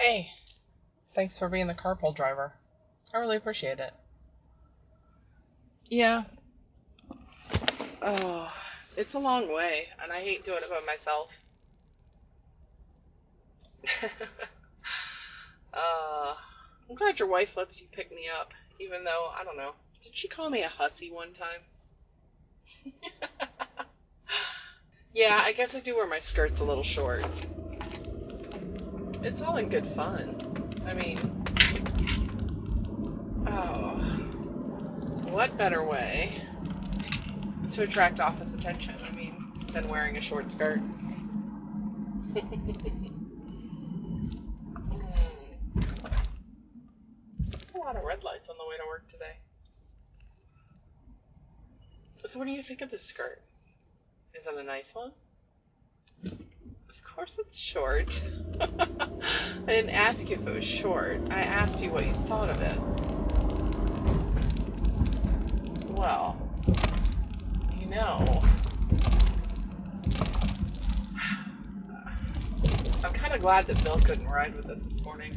Hey, thanks for being the carpool driver. I really appreciate it. Yeah. Oh, it's a long way, and I hate doing it by myself. uh, I'm glad your wife lets you pick me up, even though, I don't know, did she call me a hussy one time? Yeah, I guess I do wear my skirts a little short. It's all in good fun. I mean, oh, what better way to attract office attention, than wearing a short skirt? There's a lot of red lights on the way to work today. So what do you think of this skirt? Is it a nice one? Of course it's short. I didn't ask you if it was short. I asked you what you thought of it. Well, you know, I'm kind of glad that Bill couldn't ride with us this morning.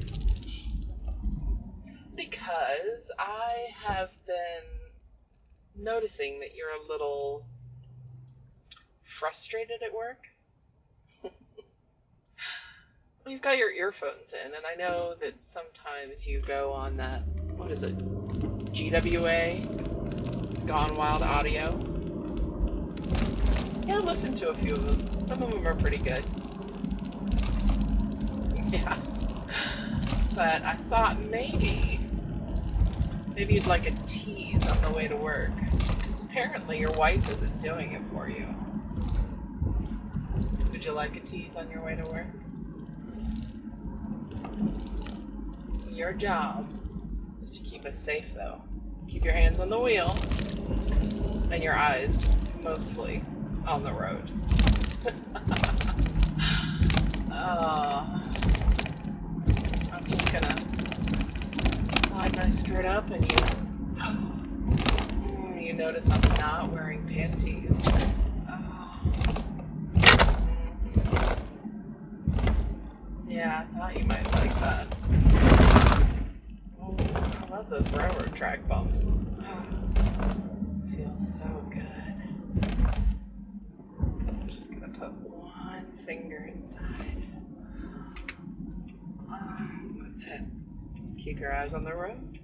Because I have been noticing that you're a little frustrated at work. Well, you've got your earphones in, and I know that sometimes you go on that, what is it, GWA, Gone Wild Audio. Yeah, I listened to a few of them. Some of them are pretty good. Yeah. But I thought maybe you'd like a tease on the way to work. Because apparently your wife isn't doing it for you. Would you like a tease on your way to work? Your job is to keep us safe, though. Keep your hands on the wheel and your eyes mostly on the road. I'm just gonna slide my skirt up, and you notice I'm not wearing panties. Yeah, I thought you might like that. I love those railroad track bumps. Feels so good. I'm just gonna put one finger inside. That's it. Keep your eyes on the road.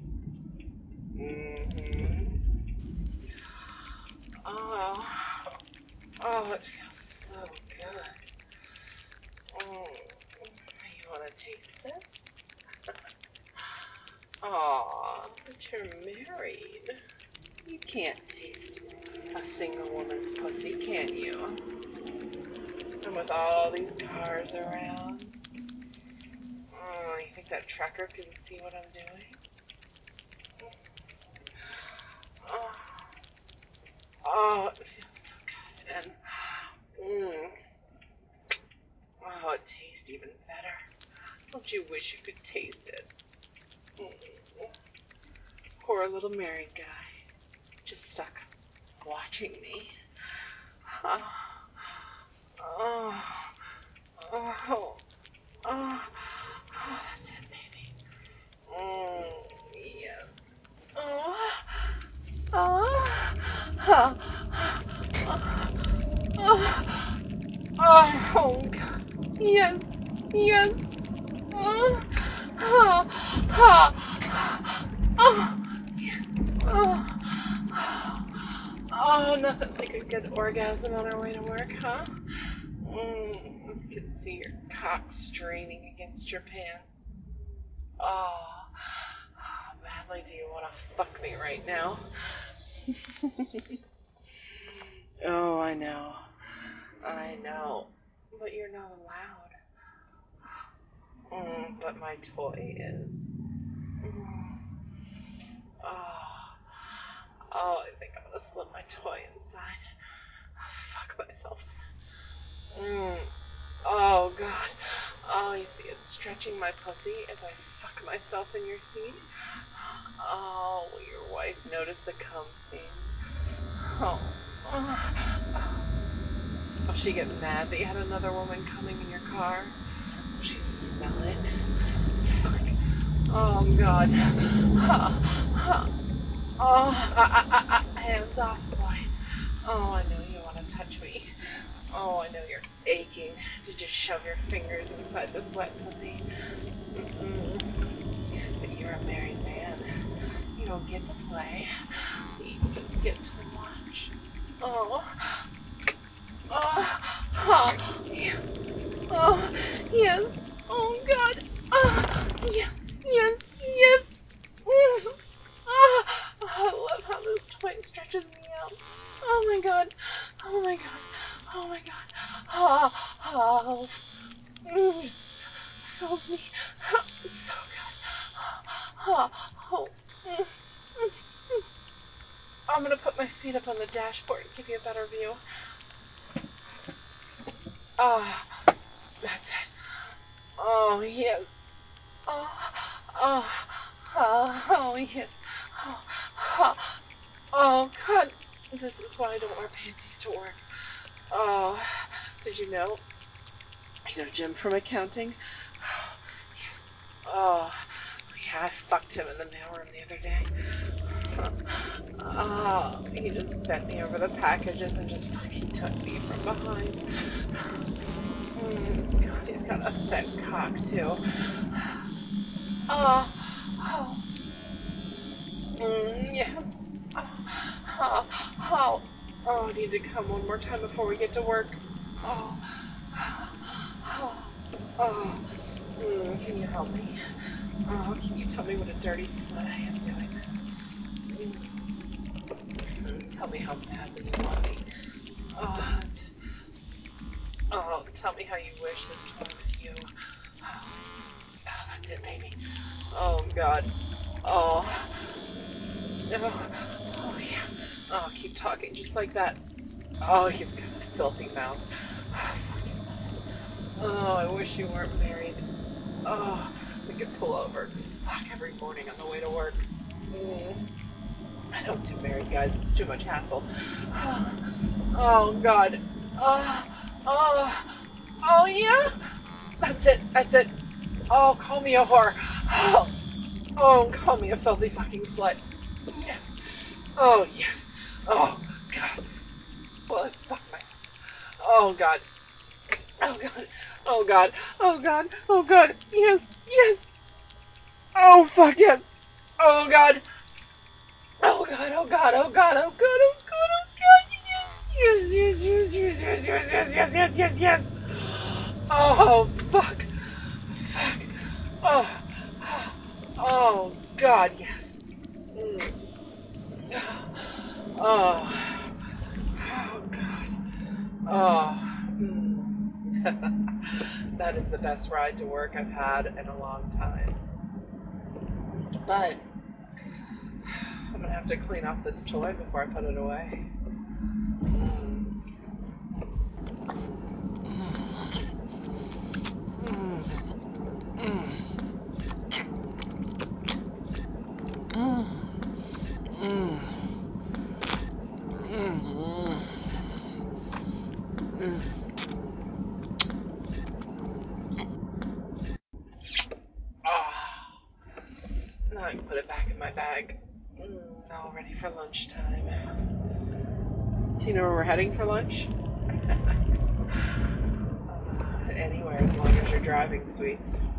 Oh, it feels so good. You want to taste it? Aw, but you're married. You can't taste a single woman's pussy, can you? And with all these cars around, you think that trucker can see what I'm doing? It feels so good. And, it tastes even better. Don't you wish you could taste it? Poor little married guy. Just stuck watching me. Oh, oh, oh, oh, that's it, baby. Yes. Oh, oh, oh, oh, God. Yes, yes. Oh, oh, oh, oh, oh. Oh, nothing like a good orgasm on our way to work, huh? I can see your cock straining against your pants. Oh, badly do you want to fuck me right now? Oh, I know. But you're not allowed. But my toy is. Oh, I think I'm gonna slip my toy inside. Fuck myself. Oh, God. Oh, you see it stretching my pussy as I fuck myself in your seat? Oh, will your wife notice the cum stains? Oh. Will she get mad that you had another woman coming in your car? Will she smell it? fuck. Oh, God. Oh, hands off, boy. Oh, I know you want to touch me. Oh, I know you're aching to just shove your fingers inside this wet pussy. Mm-mm. But you're a married man. You don't get to play. You just get to watch. Oh, oh, yes. Oh, yes. Oh, God. Oh, yes, yes, yes. Oh, I love how this toy stretches me out. Oh my god. Oh my god. Oh my god. Oh, just fills me so good. Oh. I'm gonna put my feet up on the dashboard and give you a better view. Ah, that's it. Oh, yes. Oh, oh, oh, yes. Oh, oh, oh, God. This is why I don't wear panties to work. Oh, did you know? You know Jim from accounting? Oh, yes. Oh, yeah, I fucked him in the mailroom the other day. Oh, he just bent me over the packages and just fucking took me from behind. God, he's got a thick cock, too. Oh, oh, yes. Oh, oh, oh, I need to come one more time before we get to work. Oh, oh, oh. Can you help me? Oh, can you tell me what a dirty slut I am doing this? Tell me how badly you want me. Oh, tell me how you wish this toy was you. Oh, that's it, baby. Oh, God. Oh, oh, oh, yeah. Oh, keep talking just like that. Oh, you've got a filthy mouth. Oh, fucking love it. Oh, I wish you weren't married. Oh, we could pull over and fuck every morning on the way to work. I don't do married guys. It's too much hassle. Oh, God. Oh, oh, oh, yeah? That's it. That's it. Oh, call me a whore. Oh, call me a filthy fucking slut. Yes. Oh, yes. Oh, God. Well, I fucked myself. Oh, God. Oh, God. Oh, God. Oh, God. Oh, God. Yes. Yes. Oh, fuck, yes. Oh, God. Oh, God. Oh, God. Oh, God. Oh, God. Oh, God. Oh, God. Yes. Yes. Yes. Yes. Yes. Yes. Yes. Yes. Yes. Yes. Yes. Oh, fuck. Fuck. Oh. Oh, God. Yes. Oh. Oh, God. Oh. That is the best ride to work I've had in a long time. But I'm gonna have to clean off this toy before I put it away. Ah, now I can put it back in my bag. All ready for lunchtime. Do you know where we're heading for lunch? Anywhere as long as you're driving, sweets.